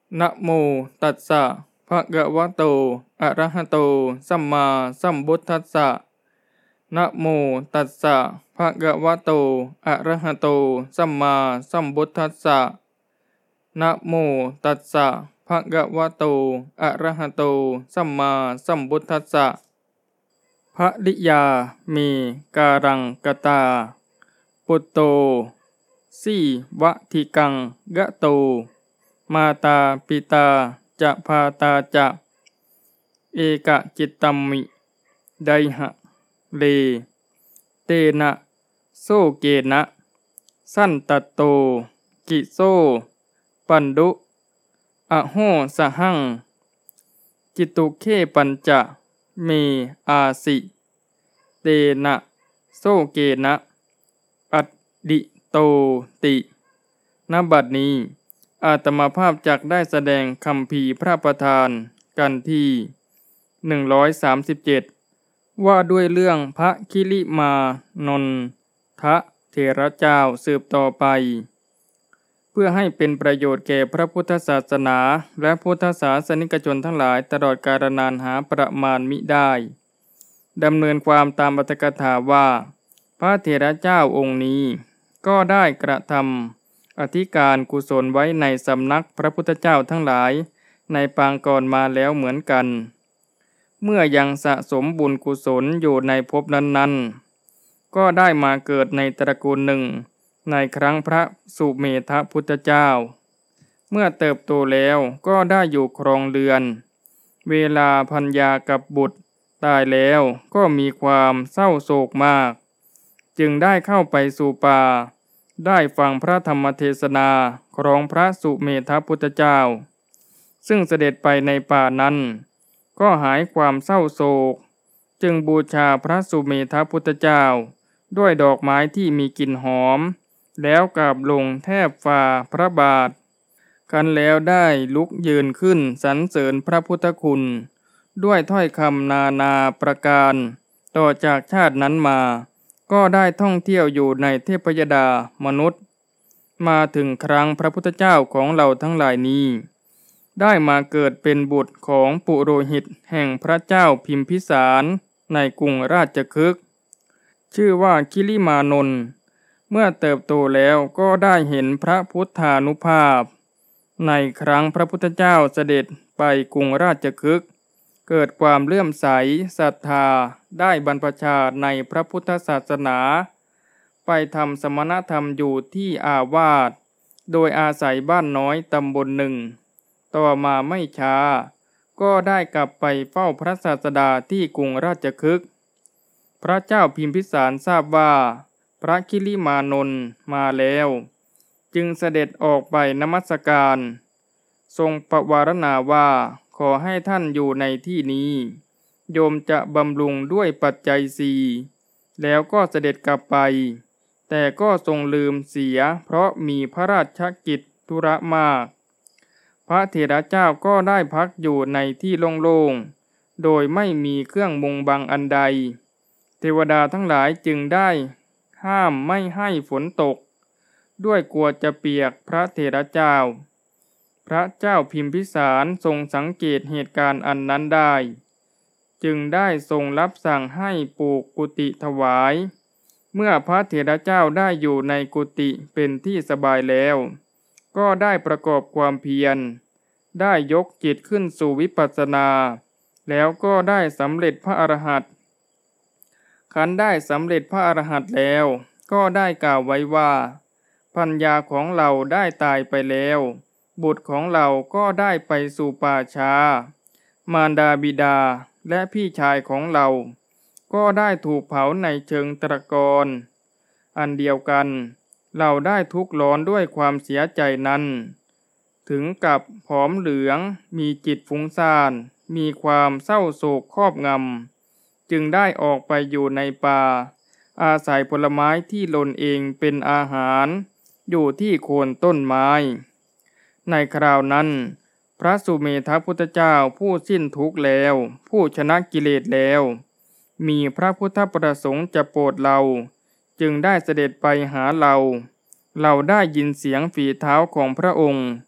นะโมตัสสะภะคะวะโตอะระหะโตสัมมาสัมพุทธัสสะนะโมตัสสะภะคะวะโตอะระหะโตสัมมาสัมพุทธัสสะนะโมตัสสะภะคะวะโตอะระหะโตสัมมาสัมพุทธัสสะภริยามีการังกตาปุตโตสีวะทิกังกะโตมาตาปิตาจะพาตาจะเอกจิตตัมมิไดหะเลเตนะโซเกนะสันตโตกิโซปันดุอะโหสหังจิตุเคปัญจะเมอาสิเตนะโซเกนะอัดดิโตติณบัดนี้อาตมาภาพจักได้แสดงคัมภีร์พระประธานกันที่137ว่าด้วยเรื่องพระคิริมานนทเถระเจ้าสืบต่อไปเพื่อให้เป็นประโยชน์แก่พระพุทธศาสนาและพุทธศาสนิกชนทั้งหลายตลอดกาลนานหาประมาณมิได้ดำเนินความตามอรรถกถาว่าพระเถระเจ้าองค์นี้ก็ได้กระทำอธิการกุศลไว้ในสำนักพระพุทธเจ้าทั้งหลายในปางก่อนมาแล้วเหมือนกันเมื่อยังสะสมบุญกุศลอยู่ในภพนั้นๆก็ได้มาเกิดในตระกูลหนึ่งในครั้งพระสุเมธพุทธเจ้าเมื่อเติบโตแล้วก็ได้อยู่ครองเรือนเวลาภรรยากับบุตรตายแล้วก็มีความเศร้าโศกมากจึงได้เข้าไปสู่ป่าได้ฟังพระธรรมเทศนาของพระสุเมธพุทธเจ้าซึ่งเสด็จไปในป่านั้นก็หายความเศร้าโศกจึงบูชาพระสุเมธพุทธเจ้าด้วยดอกไม้ที่มีกลิ่นหอมแล้วกราบลงแทบฝ่าพระบาทกันแล้วได้ลุกยืนขึ้นสรรเสริญพระพุทธคุณด้วยถ้อยคำนานาประการต่อจากชาตินั้นมาก็ได้ท่องเที่ยวอยู่ในเทพยดามนุษย์มาถึงครั้งพระพุทธเจ้าของเราทั้งหลายนี้ได้มาเกิดเป็นบุตรของปุโรหิตแห่งพระเจ้าพิมพิสารในกรุงราชคฤห์ชื่อว่าคิริมานนท์เมื่อเติบโตแล้วก็ได้เห็นพระพุทธานุภาพในครั้งพระพุทธเจ้าเสด็จไปกรุงราชคฤห์เกิดความเลื่อมใสศรัทธาได้บรรพชาในพระพุทธศาสนาไปทำสมณธรรมอยู่ที่อาวาสโดยอาศัยบ้านน้อยตำบลหนึ่งต่อมาไม่ช้าก็ได้กลับไปเฝ้าพระศาสดาที่กรุงราชคฤห์พระเจ้าพิมพิสารทราบว่าพระคิริมานนท์มาแล้วจึงเสด็จออกไปนมัสการทรงประวารณาว่าขอให้ท่านอยู่ในที่นี้โยมจะบำรุงด้วยปัจจัยสี่แล้วก็เสด็จกลับไปแต่ก็ทรงลืมเสียเพราะมีพระราชกิจธุระมากพระเถระเจ้าก็ได้พักอยู่ในที่โล่งๆโดยไม่มีเครื่องมุงบังอันใดเทวดาทั้งหลายจึงได้ห้ามไม่ให้ฝนตกด้วยกลัวจะเปียกพระเถระเจ้าพระเจ้าพิมพิสารทรงสังเกตเหตุการณ์อันนั้นได้จึงได้ทรงรับสั่งให้ปลูกกุฏิถวายเมื่อพระเถระเจ้าได้อยู่ในกุฏิเป็นที่สบายแล้วก็ได้ประกอบความเพียรได้ยกจิตขึ้นสู่วิปัสสนาแล้วก็ได้สำเร็จพระอรหันต์ขันได้สำเร็จพระอรหันต์แล้วก็ได้กล่าวไว้ว่าภรรยาของเราได้ตายไปแล้วบุตรของเราก็ได้ไปสู่ป่าช้ามารดาบิดาและพี่ชายของเราก็ได้ถูกเผาในเชิงตะกอนอันเดียวกันเราได้ทุกข์ร้อนด้วยความเสียใจนั้นถึงกับผอมเหลืองมีจิตฟุ้งซ่านมีความเศร้าโศกครอบงำจึงได้ออกไปอยู่ในป่าอาศัยผลไม้ที่หล่นเองเป็นอาหารอยู่ที่โคนต้นไม้ในคราวนั้นพระสุเมธพุทธเจ้าผู้สิ้นทุกข์แล้วผู้ชนะกิเลสแล้วมีพระพุทธประสงค์จะโปรดเราจึงได้เสด็จไปหาเราได้ยินเสียงฝีเท้าของพระองค์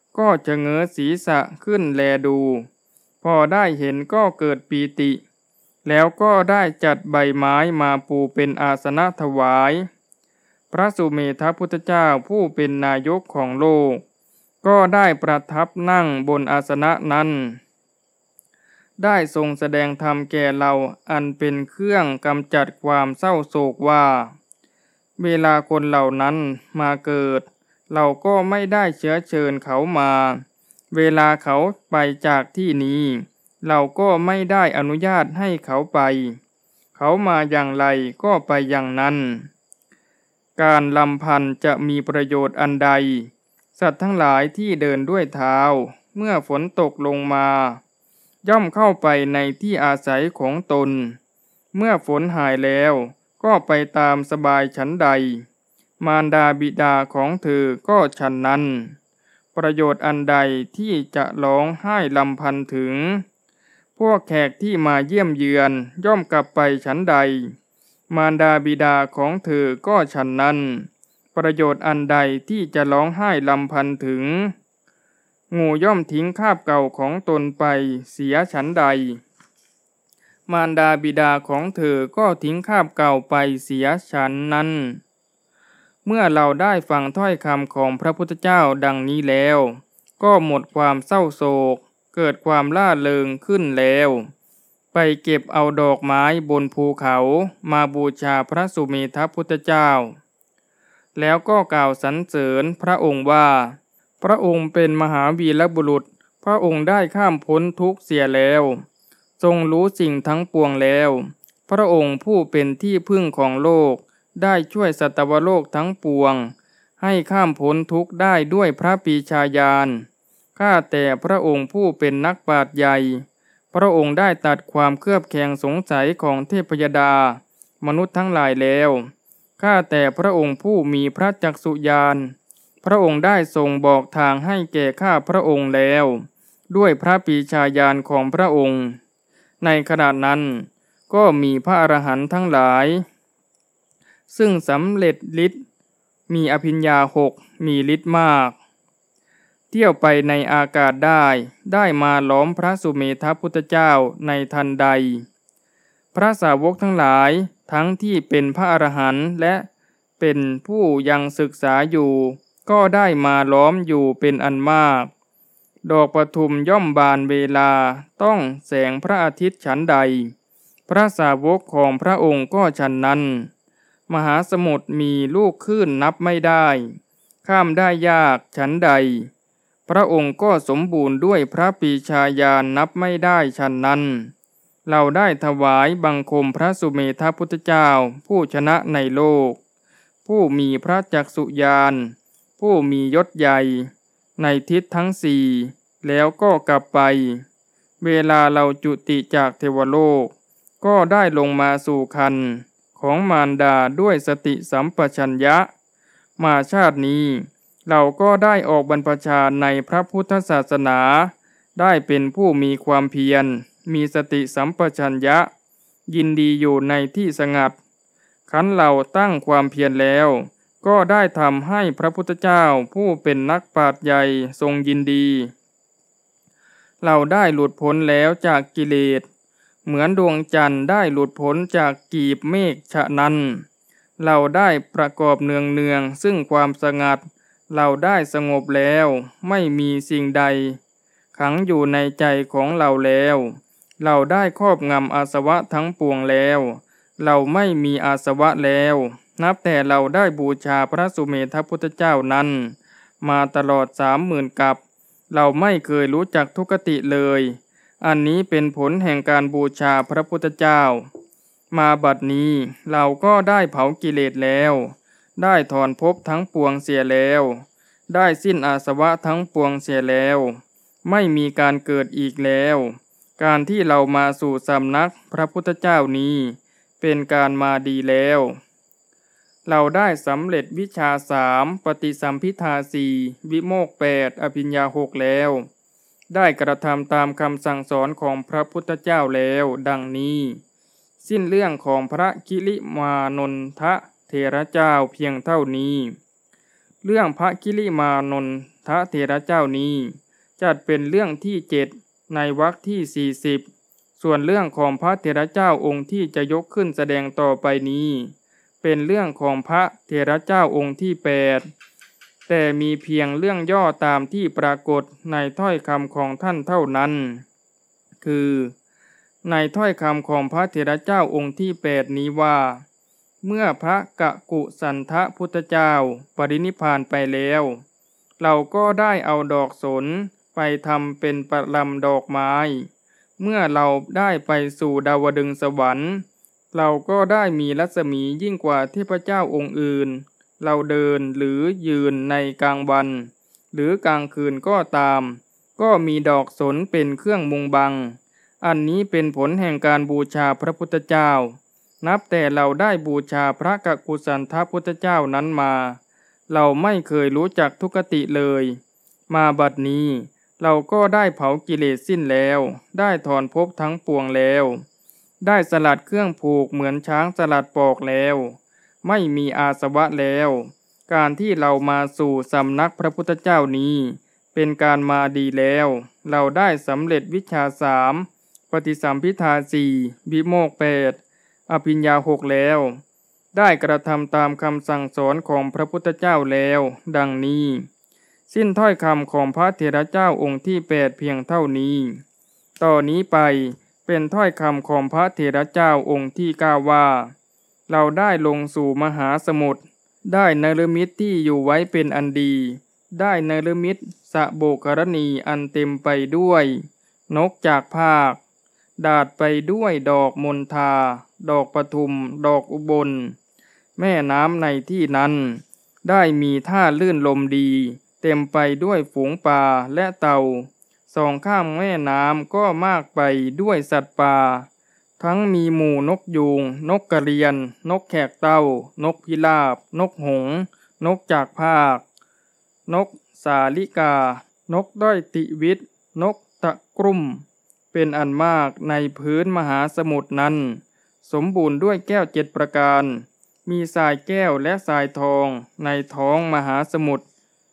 ก็จะเงยศีรษะขึ้นแลดูพอได้เห็นก็เกิดปีติแล้วก็ได้จัดใบไม้มาปูเป็นอาสนะถวายพระสุเมธพุทธเจ้าผู้เป็นนายกของโลกก็ได้ประทับนั่งบนอาสนะนั้นได้ทรงแสดงธรรมแก่เราอันเป็นเครื่องกำจัดความเศร้าโศกว่าเวลาคนเหล่านั้นมาเกิดเราก็ไม่ได้เชื้อเชิญเขามาเวลาเขาไปจากที่นี้เราก็ไม่ได้อนุญาตให้เขาไปเขามาอย่างไรก็ไปอย่างนั้นการลำพันธ์จะมีประโยชน์อันใดสัตว์ทั้งหลายที่เดินด้วยเท้าเมื่อฝนตกลงมาย่อมเข้าไปในที่อาศัยของตนเมื่อฝนหายแล้วก็ไปตามสบายฉันใดมารดาบิดาของเธอก็ฉันนั้นประโยชน์อันใดที่จะร้องไห้ลำพันถึงพวกแขกที่มาเยี่ยมเยือนย่อมกลับไปฉันใดมารดาบิดาของเธอก็ฉันนั้นประโยชน์อันใดที่จะร้องไห้ลำพันถึงงูย่อมทิ้งคาบเก่าของตนไปเสียฉันใดมารดาบิดาของเธอก็ทิ้งคาบเก่าไปเสียฉันนั้นเมื่อเราได้ฟังถ้อยคำของพระพุทธเจ้าดังนี้แล้วก็หมดความเศร้าโศกเกิดความล่าเริงขึ้นแล้วไปเก็บเอาดอกไม้บนภูเขามาบูชาพระสุเมธพุทธเจ้าแล้วก็กล่าวสรรเสริญพระองค์ว่าพระองค์เป็นมหาวีรบุรุษพระองค์ได้ข้ามพ้นทุกข์เสียแล้วทรงรู้สิ่งทั้งปวงแล้วพระองค์ผู้เป็นที่พึ่งของโลกได้ช่วยสัตวโลกทั้งปวงให้ข้ามพ้นทุกข์ได้ด้วยพระปรีชาญาณข้าแต่พระองค์ผู้เป็นนักปราชญ์ใหญ่พระองค์ได้ตัดความเคลือบแคลงสงสัยของเทพยดามนุษย์ทั้งหลายแล้วข้าแต่พระองค์ผู้มีพระจักษุญาณพระองค์ได้ทรงบอกทางให้แก่ข้าพระองค์แล้วด้วยพระปรีชาญาณของพระองค์ในขณะนั้นก็มีพระอรหันต์ทั้งหลายซึ่งสำเร็จฤทธิ์มีอภิญญา6มีฤทธิ์มากเที่ยวไปในอากาศได้มาล้อมพระสุเมธพุทธเจ้าในทันใดพระสาวกทั้งหลายทั้งที่เป็นพระอรหันต์และเป็นผู้ยังศึกษาอยู่ก็ได้มาล้อมอยู่เป็นอันมากดอกปทุมย่อมบานเวลาต้องแสงพระอาทิตย์ฉันใดพระสาวกของพระองค์ก็ฉันนั้นมหาสมุทรมีลูกคลื่นนับไม่ได้ข้ามได้ยากฉันใดพระองค์ก็สมบูรณ์ด้วยพระปรีชาญาณนับไม่ได้ฉันนั้นเราได้ถวายบังคมพระสุเมธพุทธเจ้าผู้ชนะในโลกผู้มีพระจักษุญาณผู้มียศใหญ่ในทิศทั้งสี่แล้วก็กลับไปเวลาเราจุติจากเทวโลกก็ได้ลงมาสู่ครรภ์ของมารดาด้วยสติสัมปชัญญะมาชาตินี้เราก็ได้ออกบรรพชาในพระพุทธศาสนาได้เป็นผู้มีความเพียรมีสติสัมปชัญญะยินดีอยู่ในที่สงัดขันเราตั้งความเพียรแล้วก็ได้ทำให้พระพุทธเจ้าผู้เป็นนักปราชญ์ใหญ่ทรงยินดีเราได้หลุดพ้นแล้วจากกิเลสเหมือนดวงจันทร์ได้หลุดพ้นจากกีบเมฆฉะนั้นเราได้ประกอบเนืองซึ่งความสงัดเราได้สงบแล้วไม่มีสิ่งใดขังอยู่ในใจของเราแล้วเราได้ครอบงำอาสวะทั้งปวงแล้วเราไม่มีอาสวะแล้วนับแต่เราได้บูชาพระสุเมธพุทธเจ้านั้นมาตลอด30,000 กับเราไม่เคยรู้จักทุกขติเลยอันนี้เป็นผลแห่งการบูชาพระพุทธเจ้ามาบัดนี้เราก็ได้เผากิเลสแล้วได้ถอนภพทั้งปวงเสียแล้วได้สิ้นอาสวะทั้งปวงเสียแล้วไม่มีการเกิดอีกแล้วการที่เรามาสู่สำนักพระพุทธเจ้านี้เป็นการมาดีแล้วเราได้สำเร็จวิชา3ปฏิสัมภิทา4วิโมกข์8อภิญญา6แล้วได้กระทำตามคำสั่งสอนของพระพุทธเจ้าแล้วดังนี้สิ้นเรื่องของพระกิลิมานนทเถระเจ้าเพียงเท่านี้เรื่องพระกิลิมานนททเถระเจ้านี้จัดเป็นเรื่องที่7ในวรรคที่40ส่วนเรื่องของพระเถระเจ้าองค์ที่จะยกขึ้นแสดงต่อไปนี้เป็นเรื่องของพระเถระเจ้าองค์ที่8แต่มีเพียงเรื่องย่อตามที่ปรากฏในถ้อยคำของท่านเท่านั้นคือในถ้อยคำของพระเถระเจ้าองค์ที่8นี้ว่าเมื่อพระกกุสันทพุทธเจ้าปรินิพพานไปแล้วเราก็ได้เอาดอกสนไปทำเป็นประลำดอกไม้เมื่อเราได้ไปสู่ดาวดึงส์สวรรค์เราก็ได้มีรัศมียิ่งกว่าเทพเจ้าองค์อื่นเราเดินหรือยืนในกลางวันหรือกลางคืนก็ตามก็มีดอกสนเป็นเครื่องมุงบังอันนี้เป็นผลแห่งการบูชาพระพุทธเจ้านับแต่เราได้บูชาพระกกุสันทพุทธเจ้านั้นมาเราไม่เคยรู้จักทุกขติเลยมาบัดนี้เราก็ได้เผากิเลสสิ้นแล้วได้ถอนภพทั้งปวงแล้วได้สลัดเครื่องผูกเหมือนช้างสลัดปอกแล้วไม่มีอาสวะแล้วการที่เรามาสู่สำนักพระพุทธเจ้านี้เป็นการมาดีแล้วเราได้สำเร็จวิชา3ปฏิสัมภิทา4วิโมกข์8อภิญญา6แล้วได้กระทำตามคำสั่งสอนของพระพุทธเจ้าแล้วดังนี้สิ้นถ้อยคำของพระเถระเจ้าองค์ที่8เพียงเท่านี้ต่อนี้ไปเป็นถ้อยคำของพระเถระเจ้าองค์ที่9ว่าเราได้ลงสู่มหาสมุทรได้เนรมิตที่อยู่ไว้เป็นอันดีได้เนรมิตสะโบกรณีอันเต็มไปด้วยนกจากภาคดาดไปด้วยดอกมณฑาดอกปทุมดอกอุบลแม่น้ำในที่นั้นได้มีท่าลื่นลมดีเต็มไปด้วยฝูงปลาและเต่าสองข้างแม่น้ำก็มากไปด้วยสัตว์ป่าทั้งมีหมู่นกยูงนกกระเรียนนกแขกเต้านกพิราบนกหงส์นกจากภาคนกสาลิกานกด้อยติวิตนกตะกรุ่มเป็นอันมากในพื้นมหาสมุทรนั้นสมบูรณ์ด้วยแก้ว7ประการมีทรายแก้วและทรายทองในท้องมหาสมุทร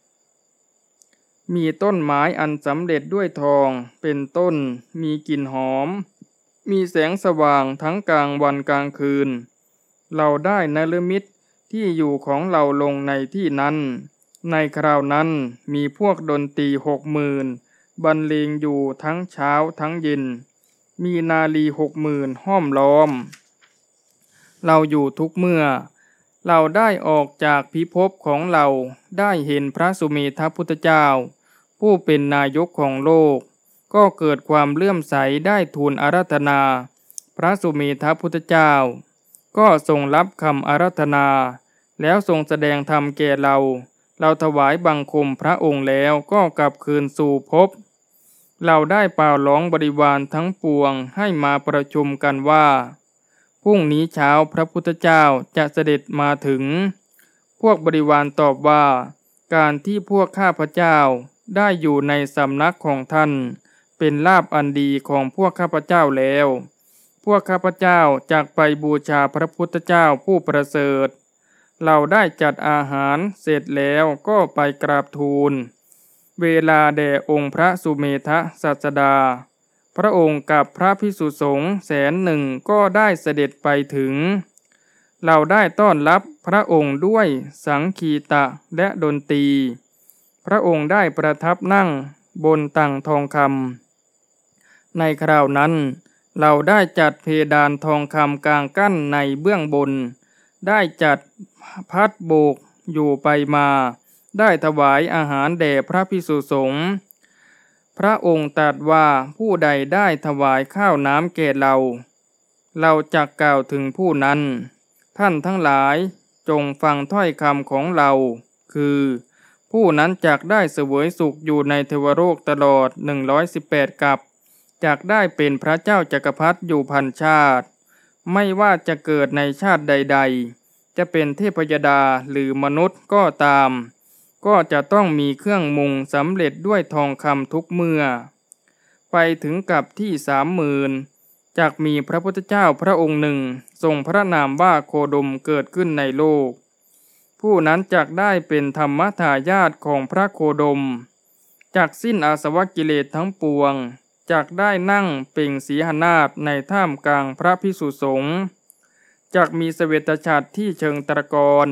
มีต้นไม้อันสำเร็จด้วยทองเป็นต้นมีกลิ่นหอมมีแสงสว่างทั้งกลางวันกลางคืนเราได้นรมิตที่อยู่ของเราลงในที่นั้นในคราวนั้นมีพวกดนตรี60,000บรรเลงอยู่ทั้งเช้าทั้งเย็นมีนาลี60,000ห้อมล้อมเราอยู่ทุกเมื่อเราได้ออกจากพิภพของเราได้เห็นพระสุเมธพุทธเจ้าผู้เป็นนายกของโลกก็เกิดความเลื่อมใสได้ทูลอาราธนาพระสุเมธพุทธเจ้าก็ทรงรับคำอาราธนาแล้วทรงแสดงธรรมแก่เราถวายบังคมพระองค์แล้วก็กลับคืนสู่ภพเราได้เป่าร้องบริวารทั้งปวงให้มาประชุมกันว่าพรุ่งนี้เช้าพระพุทธเจ้าจะเสด็จมาถึงพวกบริวารตอบว่าการที่พวกข้าพเจ้าได้อยู่ในสำนักของท่านเป็นลาภอันดีของพวกข้าพเจ้าแล้วพวกข้าพเจ้าจักไปบูชาพระพุทธเจ้าผู้ประเสริฐเราได้จัดอาหารเสร็จแล้วก็ไปกราบทูลเวลาแด่องค์พระสุเมธศาสดาพระองค์กับพระภิกษุสงฆ์100,000ก็ได้เสด็จไปถึงเราได้ต้อนรับพระองค์ด้วยสังคีตะและดนตรีพระองค์ได้ประทับนั่งบนตั่งทองคำในคราวนั้นเราได้จัดเพดานทองคำกลางกั้นในเบื้องบนได้จัดพัดโบกอยู่ไปมาได้ถวายอาหารแด่พระภิกษุสงฆ์พระองค์ตรัสว่าผู้ใดได้ถวายข้าวน้ำแก่เราจักกล่าวถึงผู้นั้นท่านทั้งหลายจงฟังถ้อยคำของเราคือผู้นั้นจักได้เสวยสุขอยู่ในเทวโลกตลอด118กัปจักได้เป็นพระเจ้าจักรพรรดิอยู่พันชาติไม่ว่าจะเกิดในชาติใดๆจะเป็นเทพยดาหรือมนุษย์ก็ตามก็จะต้องมีเครื่องมุงสำเร็จด้วยทองคำทุกเมื่อไปถึงกับที่30,000จักมีพระพุทธเจ้าพระองค์หนึ่งทรงพระนามว่าโคดมเกิดขึ้นในโลกผู้นั้นจักได้เป็นธรรมทายาทของพระโคดมจักสิ้นอาสวะกิเลสทั้งปวงจักได้นั่งเปล่งสีหนาฏในท่ามกลางพระภิกษุสงฆ์จักมีเสวตฉัตรที่เชิงตะกอน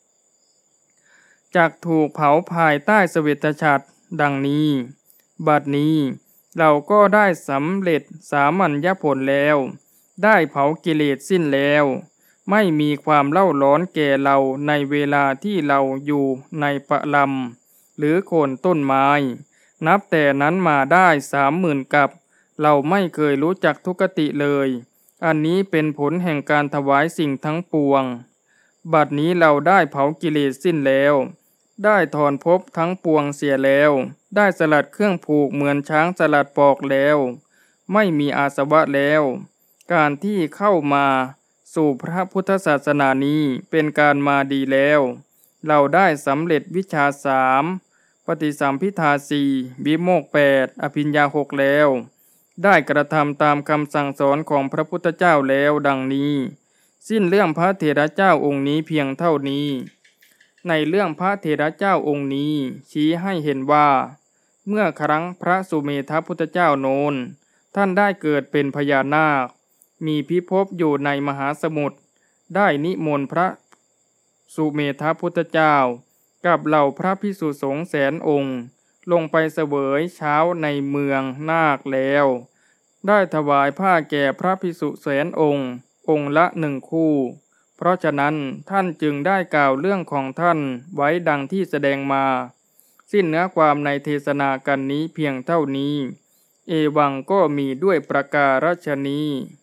จักถูกเผาภายใต้เสวตฉัตรดังนี้บัดนี้เราก็ได้สำเร็จสามัญญผลแล้วได้เผากิเลสสิ้นแล้วไม่มีความเล่าร้อนแก่เราในเวลาที่เราอยู่ในปะลำหรือโคนต้นไม้นับแต่นั้นมาได้30,000 กับเราไม่เคยรู้จักทุกขติเลยอันนี้เป็นผลแห่งการถวายสิ่งทั้งปวงบัดนี้เราได้เผากิเลสสิ้นแล้วได้ถอนภพทั้งปวงเสียแล้วได้สลัดเครื่องผูกเหมือนช้างสลัดปอกแล้วไม่มีอาสวะแล้วการที่เข้ามาสู่พระพุทธศาสนานี้เป็นการมาดีแล้วเราได้สำเร็จวิชา3ปฏิสัมภิทา4วิโมกข์8อภิญญา6แล้วได้กระทำตามคำสั่งสอนของพระพุทธเจ้าแล้วดังนี้สิ้นเรื่องพระเถระเจ้าองค์นี้เพียงเท่านี้ในเรื่องพระเถระเจ้าองค์นี้ชี้ให้เห็นว่าเมื่อครั้งพระสุเมธพุทธเจ้าโน้นท่านได้เกิดเป็นพญานาคมีพิภพอยู่ในมหาสมุทรได้นิมนต์พระสุเมธพุทธเจ้ากับเหล่าพระภิกษุสงฆ์100,000 องค์ลงไปเสวยเช้าในเมืองนาคแล้วได้ถวายผ้าแก่พระภิกษุ100,000 องค์องค์ละ1 คู่เพราะฉะนั้นท่านจึงได้กล่าวเรื่องของท่านไว้ดังที่แสดงมาสิ้นเนื้อความในเทศนากันนี้เพียงเท่านี้เอวังก็มีด้วยประการฉนี้